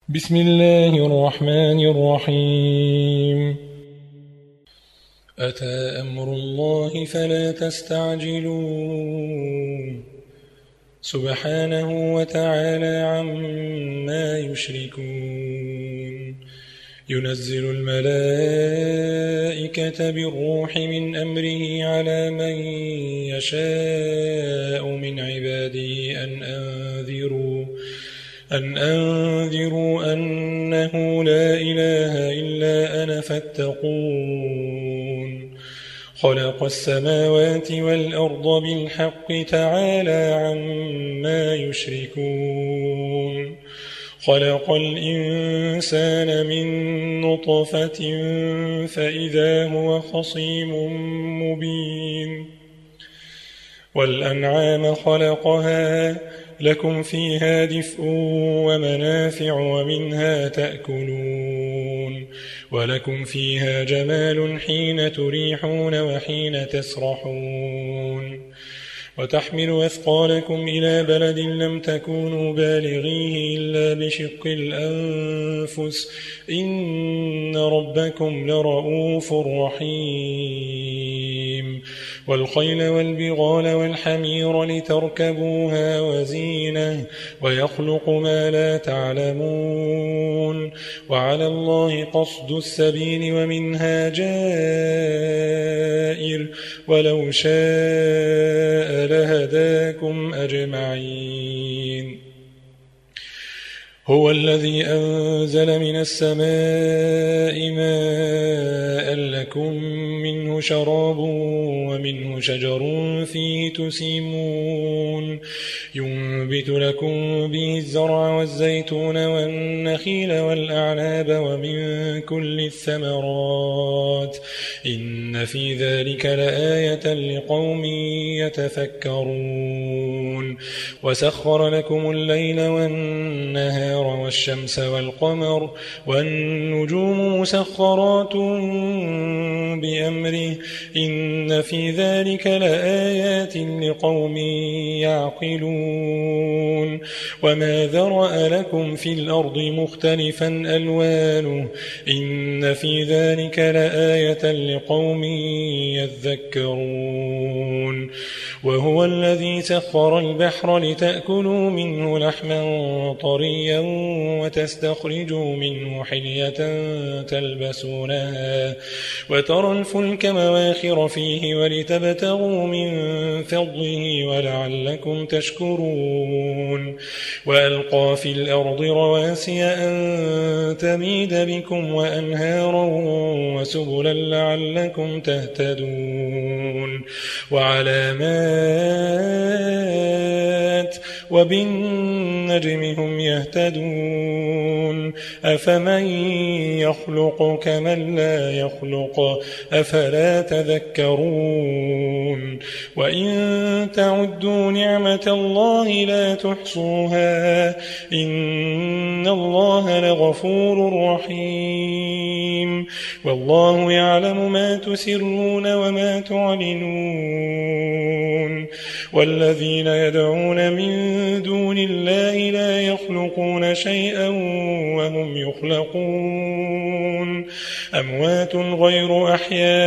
بسم الله الرحمن الرحيم. أتى أمر الله فلا تستعجلوه سبحانه وتعالى عما يشركون. ينزل الملائكة بالروح من أمره على من يشاء من عباده أن أنذروا أنه لا إله إلا أنا فاتقون. خلق السماوات والأرض بالحق تعالى عما يشركون. خلق الإنسان من نطفة فإذا هو خصيم مبين. والأنعام خلقها لكم فيها دفء ومنافع ومنها تأكلون ولكم فيها جمال حين تريحون وحين تسرحون. وتحمل أثقالكم إلى بلد لم تكونوا بالغيه إلا بشق الأنفس إن ربكم لرؤوف رحيم. والخيل والبغال والحمير لتركبوها وزينة ويخلق ما لا تعلمون. وعلى الله قصد السبيل ومنها جائر ولو شاء لهداكم أجمعين. هو الذي أنزل من السماء ماء لكم منه شراب ومنه شجر فيه تسيمون. ينبت لكم به الزرع والزيتون والنخيل والأعناب ومن كل الثمرات إن في ذلك لآية لقوم يتفكرون. وسخر لكم الليل والنهار والشمس والقمر والنجوم مسخرات بأمره إن في ذلك لآيات لقوم يعقلون. وما ذرأ لكم في الأرض مختلفا ألوانه إن في ذلك لآية لقوم يذكرون. وهو الذي سخر البحر لتأكلوا منه لحما طريا وتستخرجوا منه حلية تلبسونها وترى الفلك مواخر فيه ولتبتغوا من فضله ولعلكم تشكرون. وألقى في الأرض رواسي أن تميد بكم وأنهارا وسبلا لعلكم تهتدون. وعلامات وبالنجم هم يهتدون. أفمن يخلق كمن لا يخلق أفلا تذكرون. وإن تعدوا نعمة الله لا تحصوها إن الله لغفور رحيم. والله يعلم ما تسرون وما تعلنون. والذين يدعون من دون الله لا يخلقون شيئا وهم يخلقون. أموات غير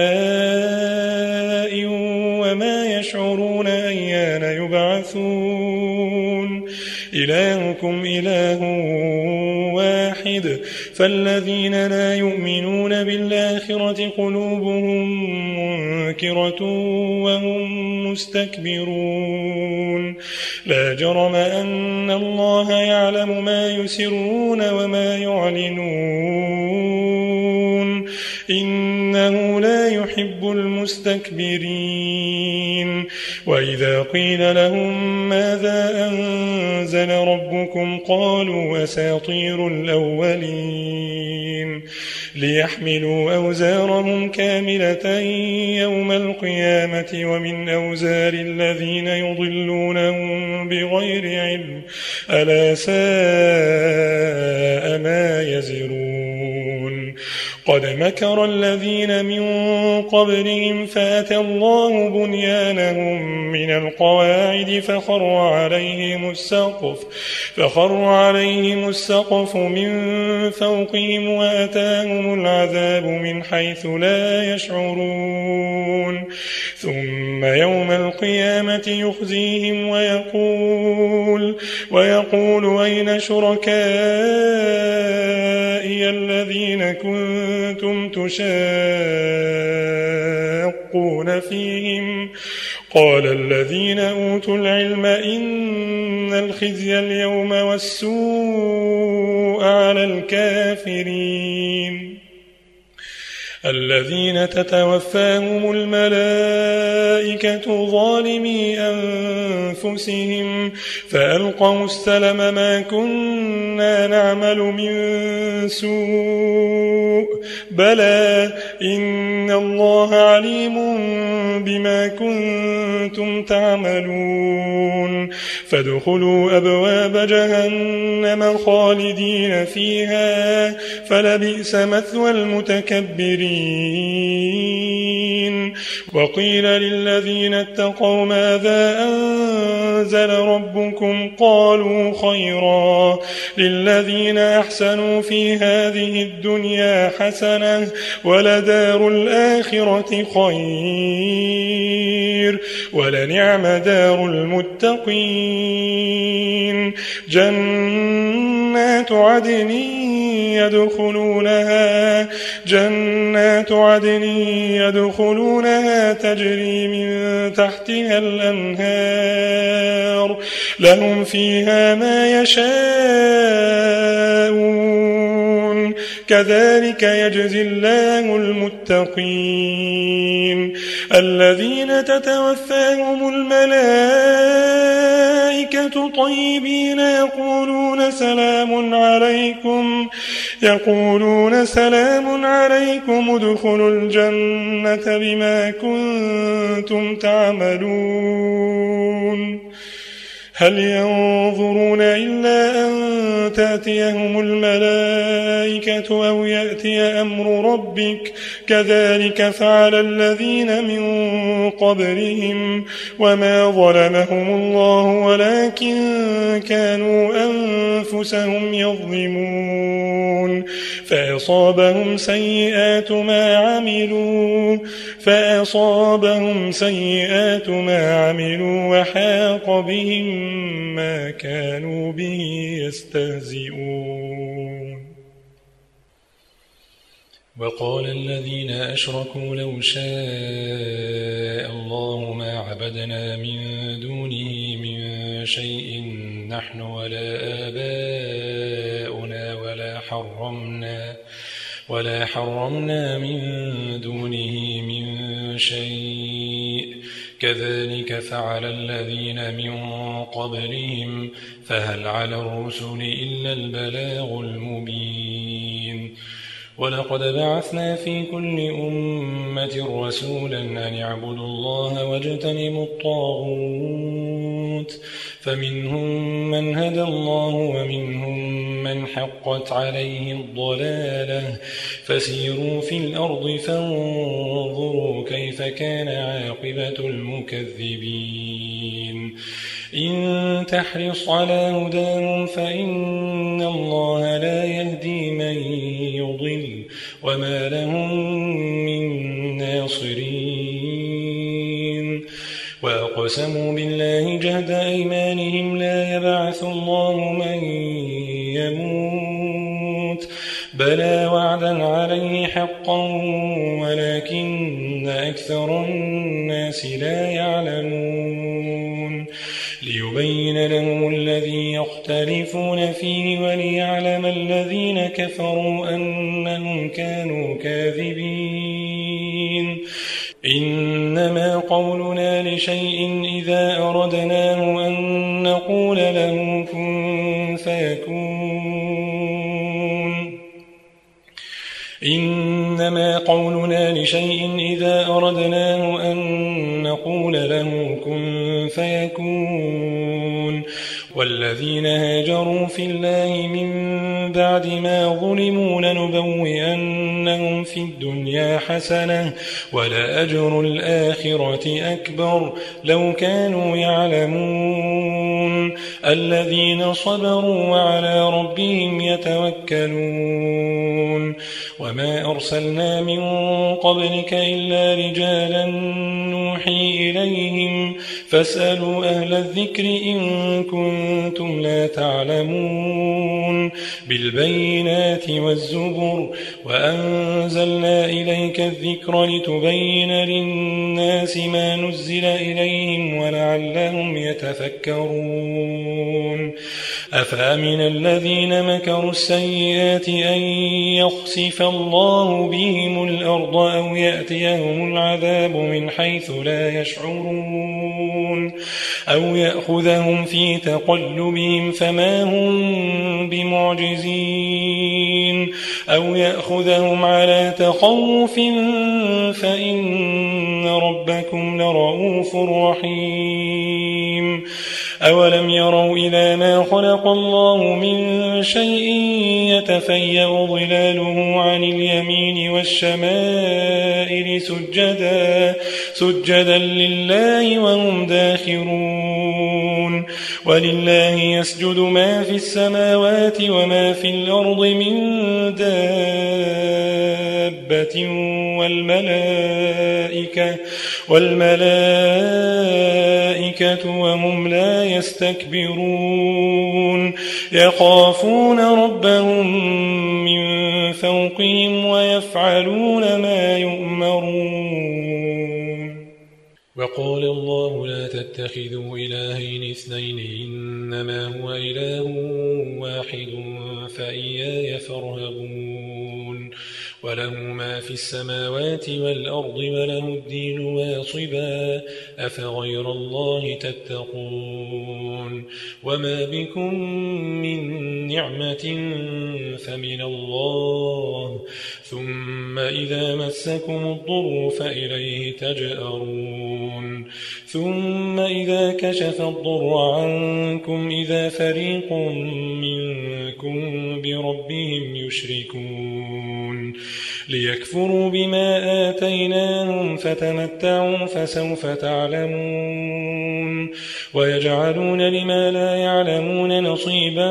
أحياء وما يشعرون أيان يبعثون. إلهكم إله واحد فالذين لا يؤمنون بالآخرة قلوبهم منكرة وهم مستكبرون. لا جرم أن الله يعلم ما يسرون وما يعلنون إنه لا يحب المستكبرين. وإذا قيل لهم ماذا أنزل ربكم قالوا أساطير الأولين ليحملوا أوزارهم كاملة يوم القيامة ومن أوزار الذين يضلونهم بغير علم ألا ساء ما يزرون. قد مكر الذين من قبلهم فأتى الله بنيانهم من القواعد فخر عليهم السقف من فوقهم وأتاهم العذاب من حيث لا يشعرون ثم يوم القيامة يخزيهم ويقول أين شركائي الذين كنتم تشاقون فيهم قال الذين أوتوا العلم إن الخزي اليوم والسوء على الكافرين الذين تتوفاهم الملائكة ظالمي أنفسهم فألقوا السلم ما كنا نعمل من سوء بلى إن الله عليم بما كنتم تعملون فادخلوا أبواب جهنم خالدين فيها فلبئس مثوى المتكبرين وقيل للذين اتقوا ماذا أنزل ربكم قالوا خيرا للذين أحسنوا في هذه الدنيا حسنة ولدار الآخرة خير ولنعم دار المتقين جنات عدن يدخلونها تجري من تحتها الأنهار لهم فيها ما يشاءون كذلك يجزي الله المتقين الذين تتوفاهم الملائكة طيبين يقولون سلام عليكم ادخلوا الجنة بما كنتم تعملون هل ينظرون إلا أن تأتيهم الملائكة أو يأتي أمر ربك كذلك فعل الذين من قبلهم وما ظلمهم الله ولكن كانوا أنفسهم يظلمون فأصابهم سيئات ما عملوا وحاق بهم ما كانوا به يستهزئون وقال الذين أشركوا لو شاء الله ما عبدنا من دونه من شيء نحن ولا آباؤنا ولا حرمنا من دونه من شيء كذلك فعل الذين من قبلهم فهل على الرسل إلا البلاغ المبين ولقد بعثنا في كل أمة رسولا أن اعبدوا الله واجتنبوا الطاغوت فمنهم من هدى الله ومنهم من حقت عليه الضلالة فسيروا في الأرض فانظروا كيف كان عاقبة المكذبين إن تحرص على هداهم فإن الله لا يهدي من يضل وما لهم من ناصرين وأقسموا بالله جهد أيمانهم لا يبعث الله من يموت بلى وعدا عليه حقا ولكن أكثر الناس لا يعلمون ليبين لهم الذي يختلفون فيه وليعلم الذين كفروا أنهم كانوا كاذبين إنما قولنا لشيء إذا أردناه أن نقول له كن فيكون إنما قولنا لشيء إذا أردناه أن نقول له كن فيكون والذين هاجروا في الله من بعد ما ظلموا لنبوئنهم في الدنيا حسنة ولأجر الآخرة أكبر لو كانوا يعلمون الذين صبروا وعلى ربهم يتوكلون وما أرسلنا من قبلك إلا رجالا نوحي إليهم فاسألوا أهل الذكر إن كنتم لا تعلمون بالبينات والزبر وأنزلنا إليك الذكر لتبين للناس ما نزل إليهم ولعلهم يتفكرون أفأمن الذين مكروا السيئات أن يخسف الله بهم الأرض أو يأتيهم العذاب من حيث لا يشعرون أو يأخذهم في تقلبهم فما هم بمعجزين أو يأخذهم على تخوف فإن ربكم لرؤوف رحيم أولم يروا إلى ما خلق الله من شيء يتفيأ ظلاله عن اليمين والشمائل سجدا لله وهم داخرون ولله يسجد ما في السماوات وما في الأرض من دابة والملائكة وهم لا يستكبرون يخافون ربهم من فوقهم ويفعلون ما يؤمرون وقال الله لا تتخذوا إلهين اثنين إنما هو إله واحد فإياي فارهبون وله ما في السماوات والأرض وله الدين واصبا أفغير الله تتقون وما بكم من نعمة فمن الله ثم إذا مسكم الضر فإليه تجأرون ثم إذا كشف الضر عنكم إذا فريق منكم بربهم يشركون ليكفروا بما آتيناهم فتمتعوا فسوف تعلمون ويجعلون لما لا يعلمون نصيبا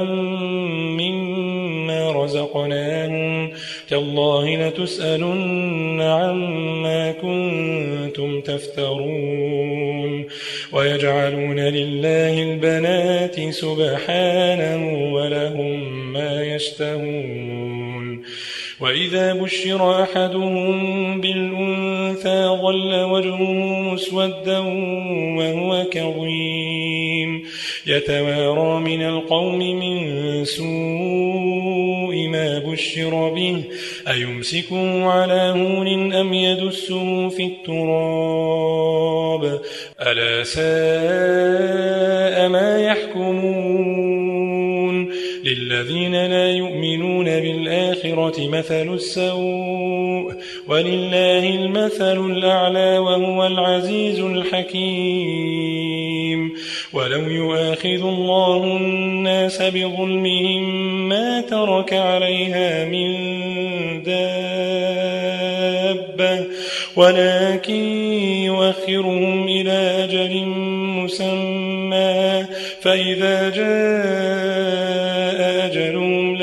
مما رزقناهم تالله لتسألن عما كنتم تفترون ويجعلون لله البنات سبحانه ولهم ما يشتهون وإذا بشر أحدهم بالأنثى ظل وجهه مسودا وهو كظيم يتوارى من القوم من سوء ما بشر به أيمسكه على هون أم يدسه في التراب ألا ساء ما يحكمون للذين لا يؤمنون بالآخرة مثل السوء ولله المثل الأعلى وهو العزيز الحكيم ولو يؤاخذ الله الناس بظلمهم ما ترك عليها من دابة ولكن يؤخرهم إلى أجل مسمى فإذا جاء أجلهم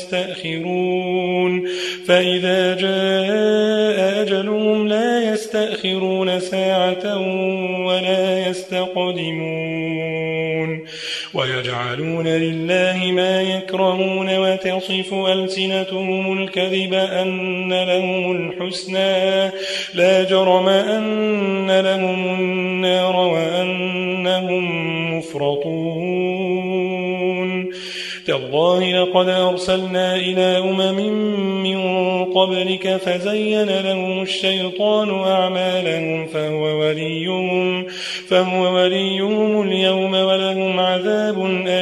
لا يستأخرون ساعة ولا يستقدمون ويجعلون لله ما يكرهون وتصف ألسنتهم الكذب أن لهم الحسنى لا جرم أن لهم النار وأنهم مفرطون تالله لقد أرسلنا إلى من قبلك فزين لهم الشيطان أعمالهم فهو وليهم اليوم ولهم عذاب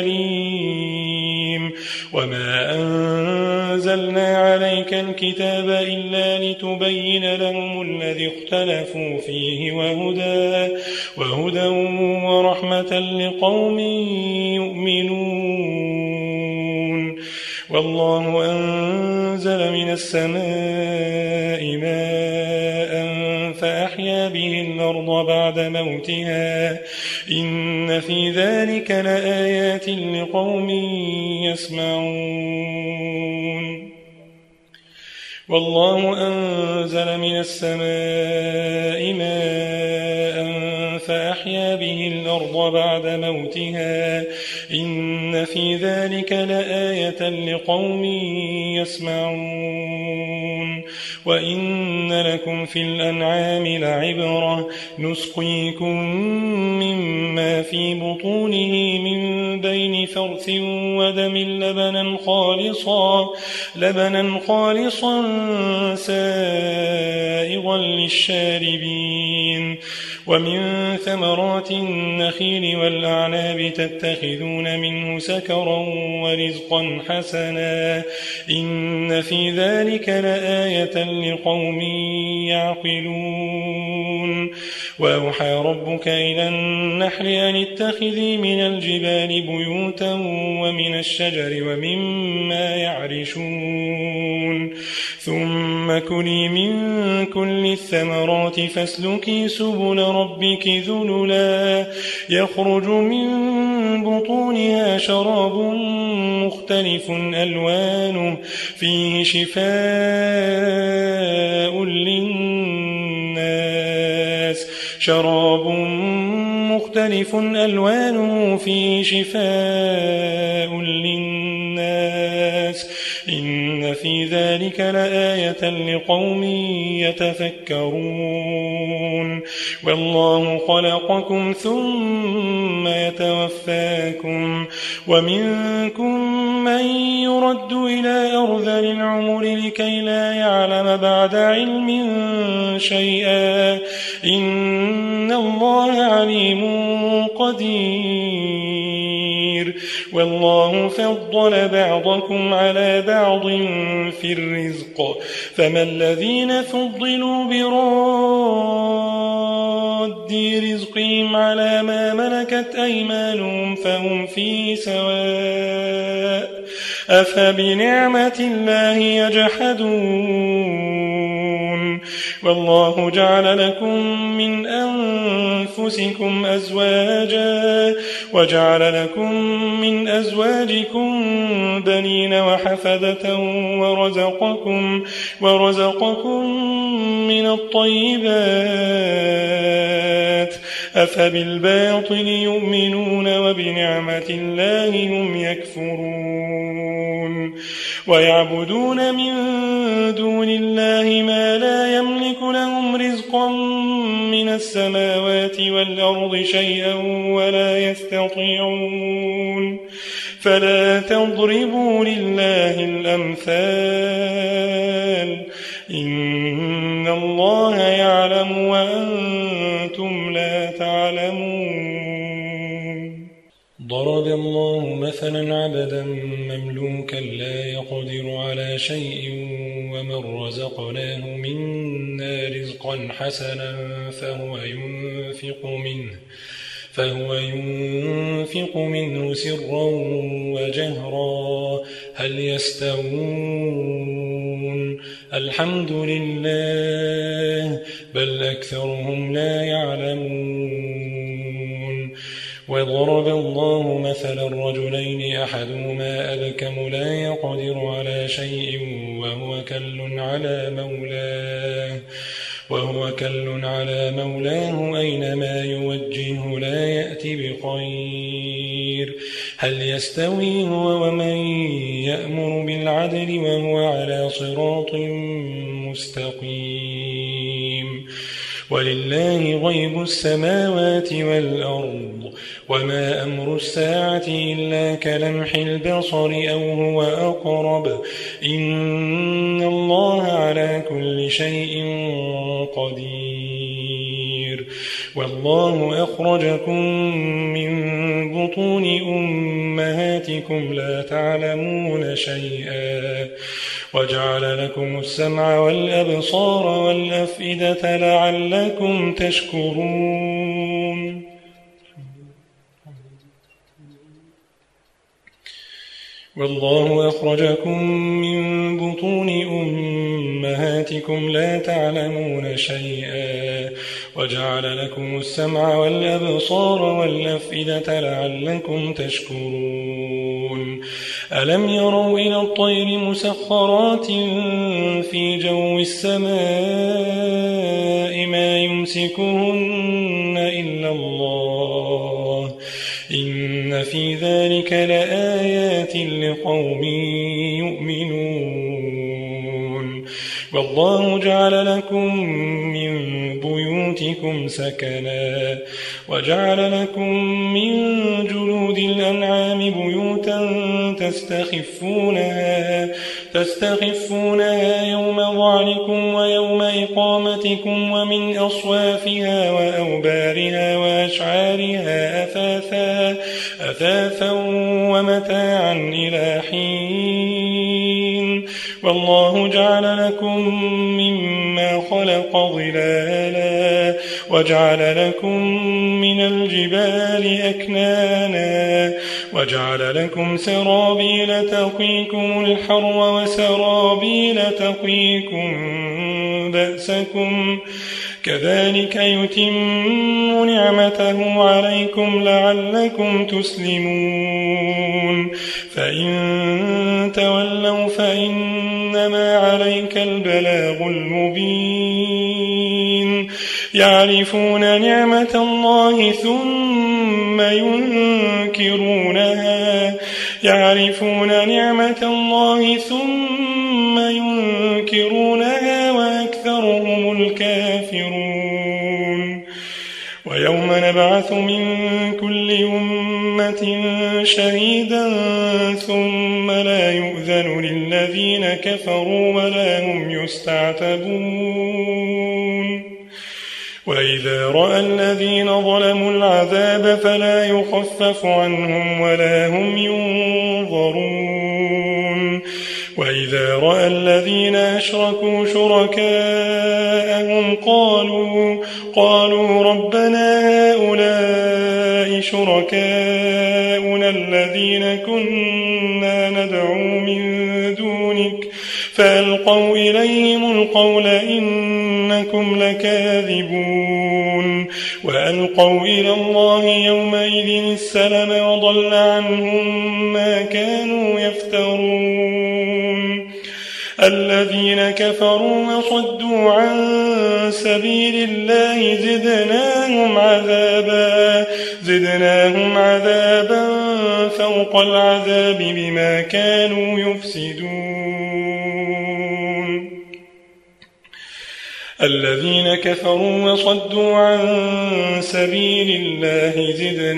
أليم وما أنزلنا عليك الكتاب إلا لتبين لهم الذي اختلفوا فيه وهدى ورحمة لقوم يؤمنون والله أنزل من السماء ماء فأحيا به الأرض بعد موتها إن في ذلك لآيات لقوم يسمعون والله أنزل من السماء ماء فأحيا به الأرض بعد موتها إن في ذلك لآية لقوم يسمعون وإن لكم في الأنعام لعبرة نسقيكم مما في بطونه من بين فرث ودم لبنا خالصا سائغا للشاربين ومن ثمرات النخيل والأعناب تتخذون منه سكرا ورزقا حسنا إن في ذلك لآية لقوم يعقلون وأوحى ربك إلى النحل أن اتخذي من الجبال بيوتا ومن الشجر ومما يعرشون ثم كلي من كل الثمرات فاسلكي سبل ربك ذللا يخرج من بطونها شراب مختلف ألوانه فيه شفاء للناس شراب مختلف ألوانه فيه شفاء للناس إن في ذلك لآية لقوم يتفكرون والله خلقكم ثم يتوفاكم ومنكم من يرد إلى أرذل العمر لكي لا يعلم بعد علم شيئا إن الله عليم قدير والله فضل بعضكم على بعض في الرزق فما الذين فضلوا براد رزقهم على ما ملكت أيمانهم فهم فيه سواء أفبنعمة الله يجحدون والله جعل لكم من أنفسكم أزواجا وجعل لكم من أزواجكم بنين وحفدة ورزقكم من الطيبات أفبالباطل يؤمنون وبنعمة الله هم يكفرون ويعبدون من دون الله ما لا يملك لهم رزقا من السماوات والأرض شيئا ولا يستطيعون فلا تضربوا لله الأمثال إن الله يعلم وأنتم لا تعلمون ضرب الله مثلا عبدا مملوكا لا يقدر على شيء ومن رزقناه منا رزقا حسنا فهو ينفق منه سرا وجهرا هل يستوون الحمد لله بل أكثرهم لا يعلمون وضرب الله مثلا رجلين أحدهما أبكم لا يقدر على شيء وهو كل على مولاه أينما يوجهه لا يأتي بخير هل يستوي هو ومن يأمر بالعدل وهو على صراط مستقيم ولله غيب السماوات والأرض وما أمر الساعة إلا كلمح البصر أو هو أقرب إن الله على كل شيء قدير والله أخرجكم من بطون أمهاتكم لا تعلمون شيئا وجعل لكم السمع والأبصار والأفئدة لعلكم تشكرون والله أخرجكم من بطون أمهاتكم لا تعلمون شيئا وجعل لكم السمع والأبصار والأفئدة لعلكم تشكرون ألم يروا إلى الطير مسخرات في جو السماء ما يمسكهن إلا الله إن في ذلك لآيات لقوم يؤمنون والله جعل لكم من بيوتكم سكنا وجعل لكم من جلود الأنعام بيوتا تستخفونها يوم ظعنكم ويوم إقامتكم ومن أصوافها وأوبارها وأشعارها أثاثا ومتاعا إلى حين والله جعل لكم مما خلق ظلالا وجعل لكم من الجبال أكنانا وجعل لكم سرابيل تقيكم الحر وسرابيل تقيكم بأسكم كذلك يتم نعمته عليكم لعلكم تسلمون فإن تولوا فإنما عليك البلاغ المبين يعرفون نعمة الله ثم ينكرونها وأكثرهم الكافرون ويوم نبعث من كل أمة شهيدا ثم لا يؤذن للذين كفروا ولا هم يستعتبون وإذا رأى الذين ظلموا العذاب فلا يخفف عنهم ولا هم ينظرون وإذا رأى الذين أشركوا شركاءهم قالوا ربنا هؤلاء شركاؤنا الذين كنا ندعو من دونك فألقوا إليهم القول إنكم لكاذبون وألقوا إلى الله يومئذ السلم وضل عنهم ما كانوا يفترون الذين كفروا وصدوا عن سبيل الله زدناهم عذابا فوق العذاب بما كانوا يفسدون الذين كفروا وصدوا عن سبيل الله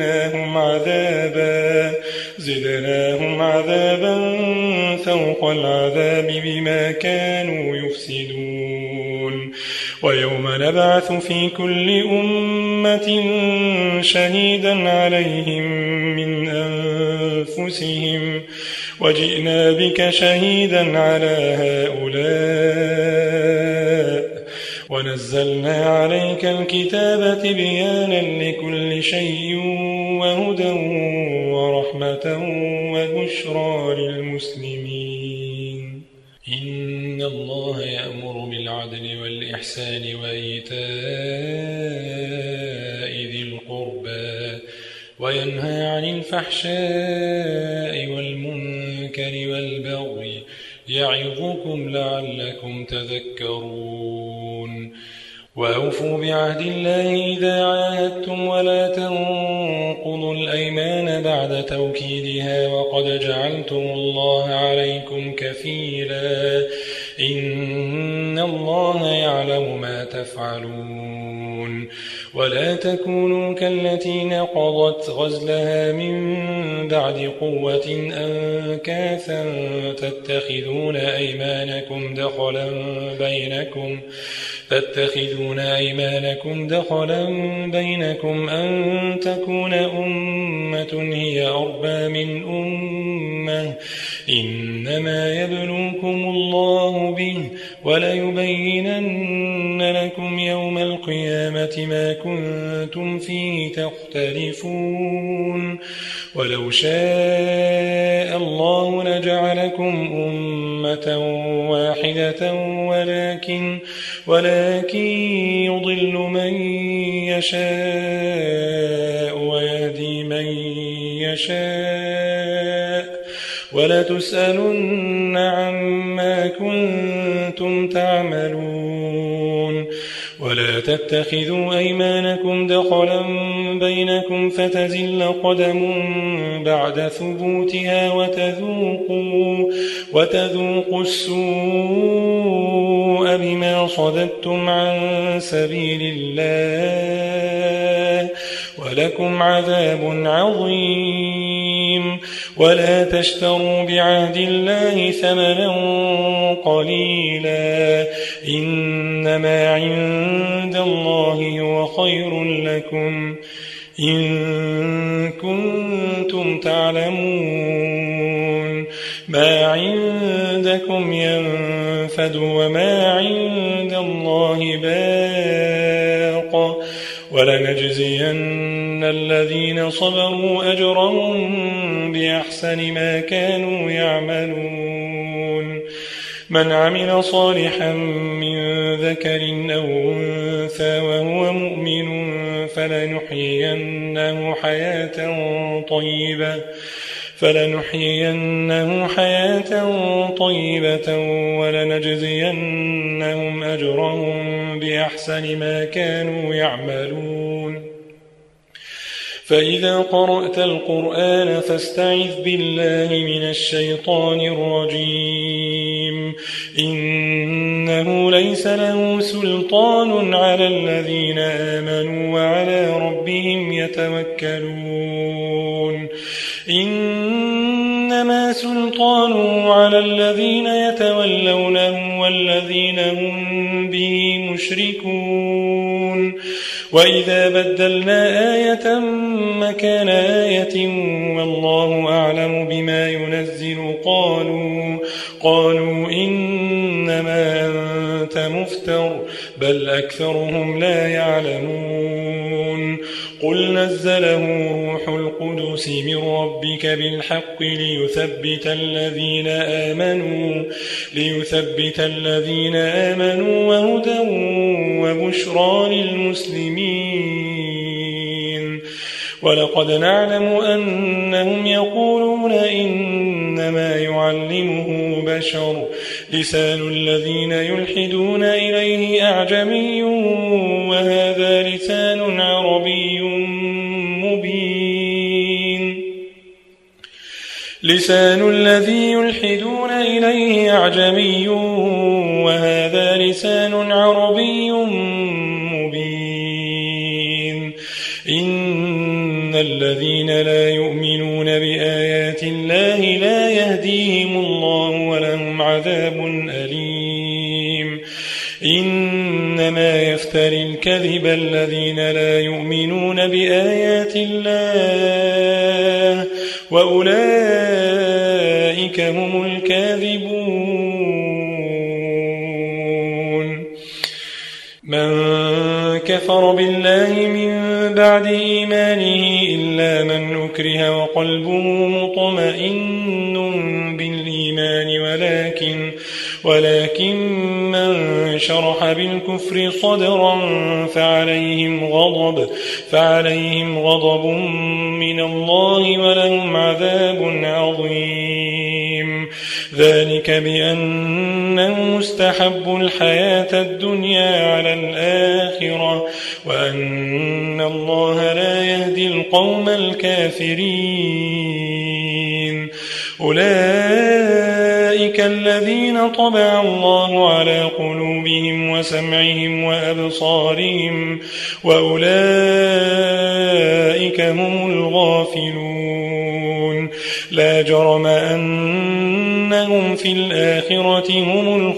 زدناهم عذابا فوق العذاب بما كانوا يفسدون ويوم نبعث في كل أمة شهيدا عليهم من أنفسهم وجئنا بك شهيدا على هؤلاء ونزلنا عليك الكتاب تبيانا لكل شيء وهدى ورحمة وبشرى للمسلمين إن الله يأمر بالعدل والإحسان وإيتاء ذي القربى وينهى عن الفحشاء والمنكر والبغي يعظكم لعلكم تذكرون وأوفوا بعهد الله إذا عاهدتم ولا تنقضوا الأيمان بعد توكيدها وقد جعلتم الله عليكم كفيلا إن الله يعلم ما تفعلون ولا تكونوا كالتي نقضت غزلها من بعد قوة أنكاثا تتخذون أيمانكم دخلا بينكم أن تكون أمة هي أربى من أمة إنما يبلوكم الله به وليبينن لكم يوم القيامة ما كنتم فيه تختلفون ولو شاء الله لجعلكم أمة واحدة ولكن يضل من يشاء ويهدي من يشاء ولتسألن عما كنتم تعملون. ولا تتخذوا أيمانكم دخلا بينكم فتزل قدم بعد ثبوتها وتذوقوا السوء بما صددتم عن سبيل الله ولكم عذاب عظيم. ولا تشتروا بعهد الله ثمنا قليلا إنما عند الله هو خير لكم إن كنتم تعلمون. ما عندكم ينفد وما عند الله باق ولنجزين الذين صبروا أجرهم بأحسن ما كانوا يعملون. من عمل صالحا من ذكر أو أنثى وهو مؤمن فلنحيينه حياة طيبة ولنجزينهم أجرهم بأحسن ما كانوا يعملون. فإذا قرأت القرآن فاستعذ بالله من الشيطان الرجيم إنه ليس له سلطان على الذين آمنوا وعلى ربهم يتوكلون. إنما سلطانه على الذين يتولونه والذين هم به مشركون. وإذا بدلنا آية مكان آية والله أعلم بما ينزل قالوا إنما أنت مفتر بل أكثرهم لا يعلمون. قل نزله روح القدس من ربك بالحق ليثبت الذين آمنوا وهدى وبشرى للمسلمين. ولقد نعلم أنهم يقولون إنما يعلمه بشر لسان الذين يلحدون إليه أعجمي وهذا لسان عربي مبين. لسان الذي يلحدون إليه أعجمي وهذا لسان عربي مبين. إن الذين لا يؤمنون بآيات الله لا يهديهم الله ولهم عذاب أليم. إنما يفتري الكذب الذين لا يؤمنون بآيات الله وأولئك هم الكاذبون. من كفر بالله من بعد إيمانه إلا من أكره وقلبه مطمئن بالإيمان ولكن من شرح بالكفر صدرا فعليهم غضب من الله ولهم عذاب عظيم. ذلك بأنهم استحبوا الحياة الدنيا على الآخرة وأن الله لا يهدي القوم الكافرين. أولئك الذين طبع الله على قلوبهم وسمعهم وأبصارهم وأولئك هم الغافلون. لا جرم أنهم في الآخرة هم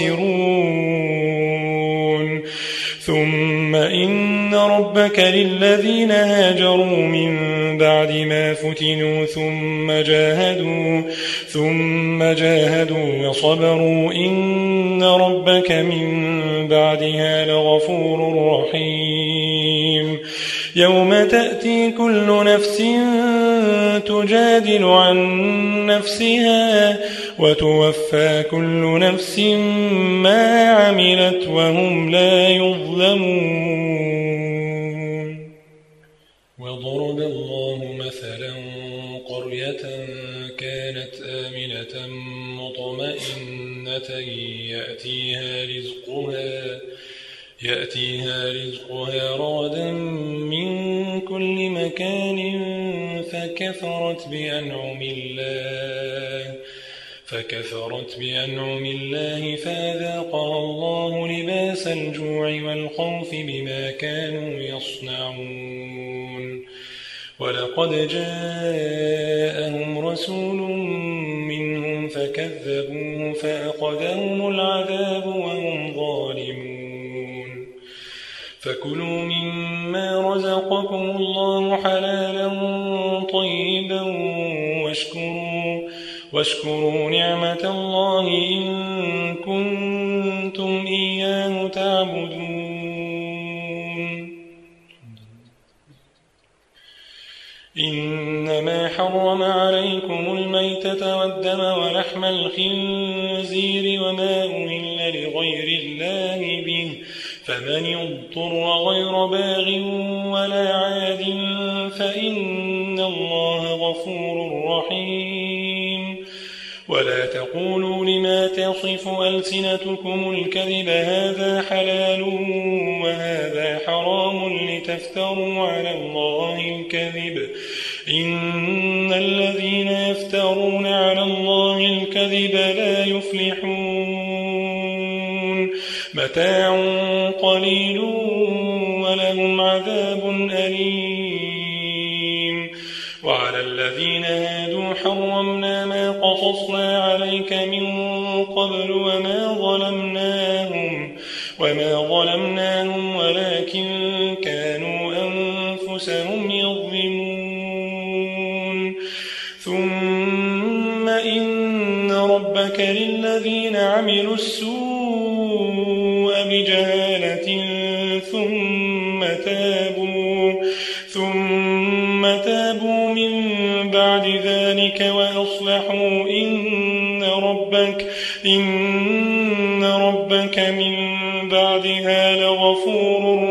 الخاسرون. ثم إن ربك للذين هاجروا من بعد ما فتنوا ثم جاهدوا وصبروا إن ربك من بعدها لغفور رحيم. يوم تأتي كل نفس تجادل عن نفسها وتوفى كل نفس ما عملت وهم لا يظلمون. وضرب الله مثلا قرية كانت آمنة مطمئنة يأتيها رزقها رغدا من كل مكان فكفرت بأنعم الله فأذاقها الله لباس الجوع والخوف بما كانوا يصنعون. ولقد جاءهم رسول منهم فكذبوه فأخذهم العذاب وهم ظالمون. فكلوا مما رزقكم الله حلالا طيبا واشكروا نعمة الله إن كنتم إياه تعبدون. إنما حرم عليكم الميتة والدم ولحم الخنزير وما أهل لغير الله به فمن اضطر غير باغ ولا عاد فإن الله غفور رحيم. ولا تقولوا لما تصف ألسنتكم الكذب هذا حلال وهذا حرام لتفتروا على الله الكذب إن الذين يفترون على الله الكذب لا يفلحون. متاع قليل ولهم عذاب أليم. وعلى الذين هادوا حرمنا ما قصصنا عليك من قبل وما ظلمناهم ولكن كانوا أنفسهم يظلمون. ثم إن ربك للذين عملوا السوء بجهالة ثم تابوا من بعد ذلك وأصلحوا إن ربك من بعدها لغفور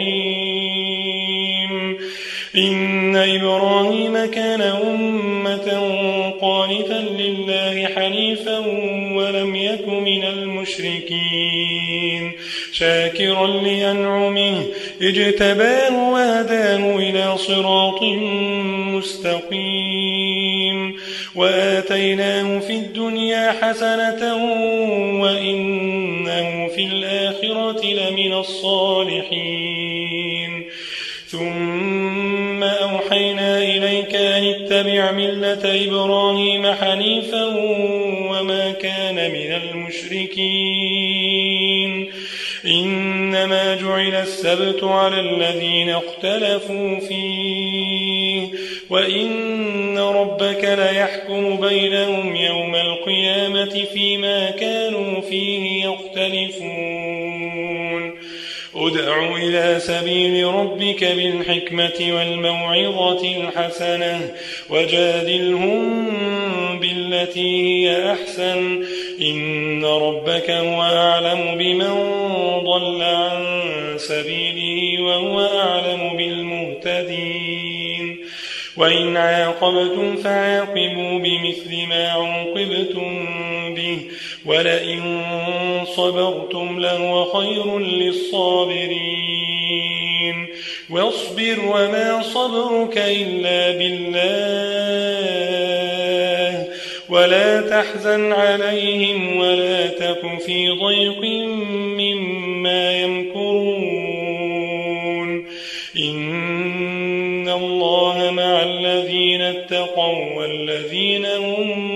رحيم. إن إبراهيم كان أمة قانتا لله حنيفا ولم يك من المشركين شاكرا لأنعمه اجتباه وهداه إلى صراط مستقيم. وآتيناه في الدنيا حسنة وإنه في الآخرة لمن الصالحين. ثم أوحينا إليك أن اتبع ملة إبراهيم حنيفا وما كان من المشركين. إنما جعل السبت على الذين اختلفوا فيه وإن ربك ليحكم بينهم يوم القيامة فيما كانوا فيه يختلفون. ادع إلى سبيل ربك بالحكمة والموعظة الحسنة وجادلهم بالتي هي أحسن إن ربك هو أعلم بمن ضل عن سبيله وهو أعلم بالمهتدين. وإن عاقبتم فعاقبوا بمثل ما عوقبتم به ولئن صبرتم لهو خير للصابرين. واصبر وما صبرك إلا بالله ولا تحزن عليهم ولا تك في ضيق مما يمكرون. إن الله مع الذين اتقوا والذين هم